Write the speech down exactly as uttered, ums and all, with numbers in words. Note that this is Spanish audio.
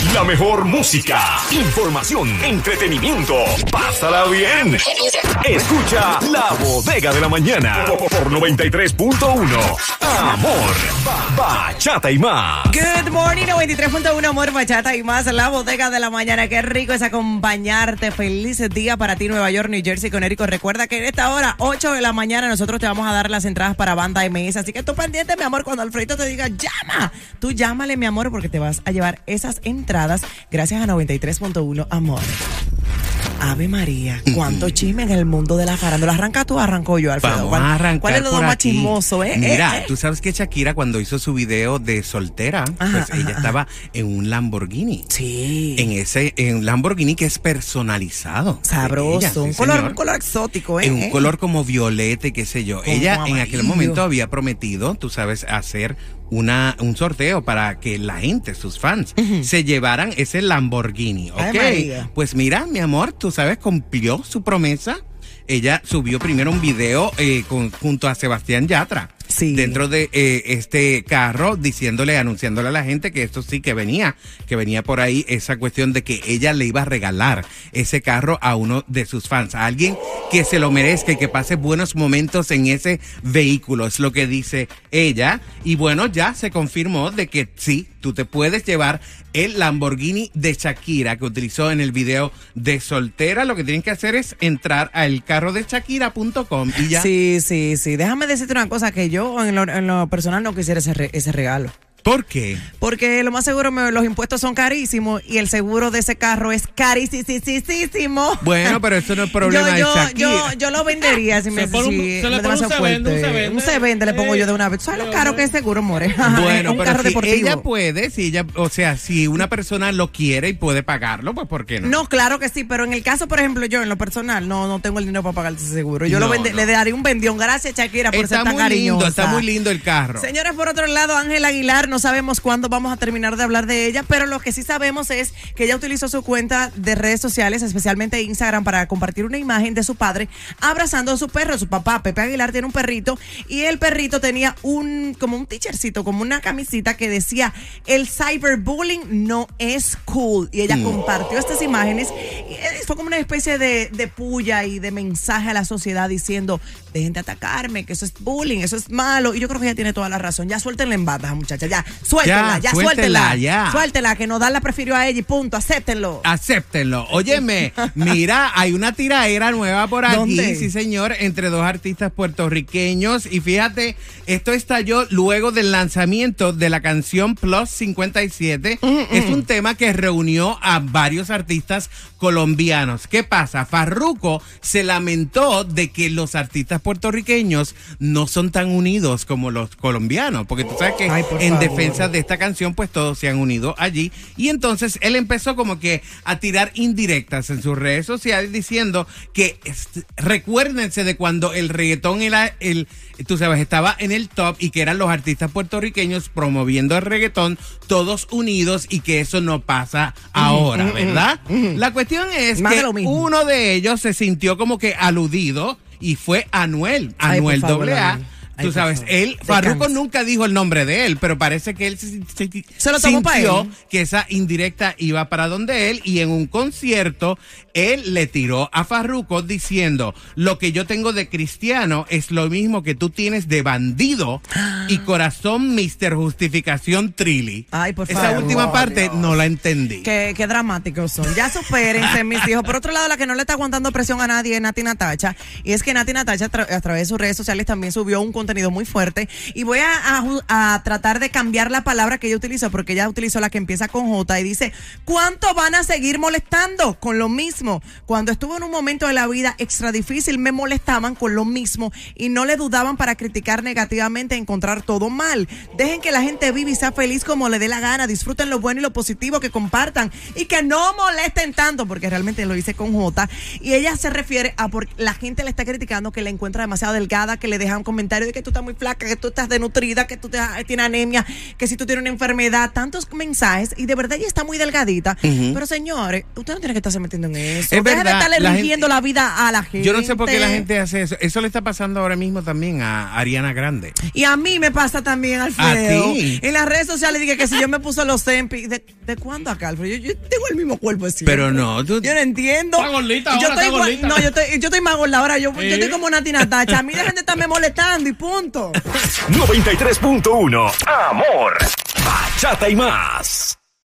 La mejor música, información, entretenimiento. Pásala bien. Escucha La Bodega de la Mañana por noventa y tres punto uno. Amor, bachata y más. Good morning, noventa y tres punto uno, amor, bachata y más. La Bodega de la Mañana. Qué rico es acompañarte. Feliz día para ti, Nueva York, New Jersey, Connecticut. Recuerda que en esta hora, ocho de la mañana, nosotros te vamos a dar las entradas para Banda M S. Así que tú pendiente, mi amor, cuando Alfredito te diga llama, tú llámale, mi amor, porque te vas a llevar esas entradas gracias a noventa y tres punto uno, amor. Ave María, cuánto chisme en el mundo de la farándula. ¿Arranca tú o arranco yo, Alfredo? Vamos a arrancar. ¿Cuál es lo más chismoso? Eh? Mira, eh, eh. tú sabes que Shakira, cuando hizo su video de soltera, Ajá, pues ajá, ella ajá. estaba en un Lamborghini. Sí. En ese en un Lamborghini que es personalizado. Sabroso. Ella, un, sí, color, señor. un color exótico, ¿eh? En un eh. color como violeta y qué sé yo. Como Ella amarillo. en aquel momento había prometido, tú sabes, hacer una un sorteo para que la gente, sus fans, uh-huh. se llevaran ese Lamborghini. Ay, Ok, María. pues mira, mi amor, tú sabes, cumplió su promesa. Ella subió primero un video eh, con, junto a Sebastián Yatra. Sí. Dentro de eh, este carro, diciéndole, anunciándole a la gente que esto sí que venía, que venía por ahí esa cuestión de que ella le iba a regalar ese carro a uno de sus fans, a alguien que se lo merezca y que pase buenos momentos en ese vehículo, es lo que dice ella. Y bueno, ya se confirmó de que sí, tú te puedes llevar el Lamborghini de Shakira que utilizó en el video de soltera. Lo que tienen que hacer es entrar a el carro de shakira punto com y ya. Sí, sí, sí. Déjame decirte una cosa, que yo en lo, en lo personal no quisiera ese, re, ese regalo. ¿Por qué? Porque lo más seguro, me, los impuestos son carísimos y el seguro de ese carro es carísimo. Bueno, pero eso no es problema yo, yo, de Shakira. Yo, yo lo vendería si me, Se pone un- si se le me pone un demasiado se vende, fuerte. un se vende. Un se vende le pongo yo de una vez. ¿Sabes lo caro que es seguro, more? Bueno, un pero carro si deportivo. ella puede, si ella, o sea, si una persona lo quiere y puede pagarlo, pues ¿por qué no? No, claro que sí, pero en el caso, por ejemplo, yo en lo personal no no tengo el dinero para pagar ese seguro. Yo No, lo vende, no. le daría un vendión. Gracias, Shakira, por Está ser tan muy cariñosa. lindo, está muy lindo el carro. Señores, por otro lado, Ángel Aguilar, no sabemos cuándo vamos a terminar de hablar de ella, pero lo que sí sabemos es que ella utilizó su cuenta de redes sociales, especialmente Instagram, para compartir una imagen de su padre abrazando a su perro. Su papá, Pepe Aguilar, tiene un perrito y el perrito tenía un como un t-shirtcito, como una camisita que decía: el cyberbullying no es cool. Y ella Mm. compartió estas imágenes y fue como una especie de, de puya y de mensaje a la sociedad diciendo: dejen de atacarme, que eso es bullying, eso es malo. Y yo creo que ella tiene toda la razón. Ya suéltenla en bata, muchacha, ya, suéltenla, ya, Ya, suéltenla, suéltenla, ya. suéltenla, que Nodal la prefirió a ella y punto, acéptenlo. Acéptenlo. Óyeme, mira, hay una tiraera nueva por aquí, ¿Dónde? sí señor, entre dos artistas puertorriqueños. Y fíjate, esto estalló luego del lanzamiento de la canción Plus cincuenta y siete. Mm-mm. Es un tema que reunió a varios artistas colombianos. ¿Qué pasa? Farruko se lamentó de que los artistas puertorriqueños no son tan unidos como los colombianos, porque tú sabes que Ay, por en favor. defensa de esta canción pues todos se han unido allí, y entonces él empezó como que a tirar indirectas en sus redes sociales diciendo que est- recuérdense de cuando el reggaetón era el, tú sabes, estaba en el top y que eran los artistas puertorriqueños promoviendo el reggaetón todos unidos, y que eso no pasa ahora, mm, ¿verdad? mm, mm. La cuestión es Más de que lo mismo. uno de ellos se sintió como que aludido y fue Anuel, Ay, por Anuel favor, doble A. Anuel. Ay, Tú por sabes, favor. él, Farruko Descansa. nunca dijo el nombre de él, pero parece que él se, se- Se lo tomó pa' sintió él. que esa indirecta iba para donde él, y en un concierto él le tiró a Farruko diciendo: lo que yo tengo de cristiano es lo mismo que tú tienes de bandido y corazón mister Justificación Trilly. Ay, por Esa favor. última parte no la entendí. Qué, qué dramáticos son. Ya supérense, mis hijos. Por otro lado, la que no le está aguantando presión a nadie es Nati Natacha. Y es que Nati Natacha, a, tra- a través de sus redes sociales, también subió un contenido muy fuerte. Y voy a, a, a tratar de cambiar la palabra que ella utilizó, porque ella utilizó la que empieza con J y dice: ¿cuánto van a seguir molestando con lo mismo? Cuando estuve en un momento de la vida extra difícil, me molestaban con lo mismo y no le dudaban para criticar negativamente, encontrar todo mal. Dejen que la gente viva y sea feliz como le dé la gana. Disfruten lo bueno y lo positivo, que compartan y que no molesten tanto, porque realmente lo hice con J. Y ella se refiere a porque la gente le está criticando, que la encuentra demasiado delgada, que le dejan comentarios de que tú estás muy flaca, que tú estás desnutrida, que tú te, tienes anemia, que si tú tienes una enfermedad, tantos mensajes, y de verdad ella está muy delgadita. Uh-huh. Pero señores, usted no tiene que estarse metiendo en eso. Es Deja verdad, de estarle la rigiendo gente, la vida a la gente. Yo no sé por qué la gente hace eso. Eso le está pasando ahora mismo también a Ariana Grande. Y a mí me pasa también, Alfredo. ¿A ti? En las redes sociales dije que si yo me puso los Zempi, ¿de, ¿de cuándo acá, Alfredo? Yo, yo tengo el mismo cuerpo de siempre. Pero no, tú... Yo no entiendo. Está gordita ahora, yo estoy está igual, gordita. No, yo estoy, yo estoy más gorda ahora. Yo, ¿Eh? yo estoy como Nati Natacha. A mí dejen de estarme molestando y punto. noventa y tres punto uno. Amor, bachata y más.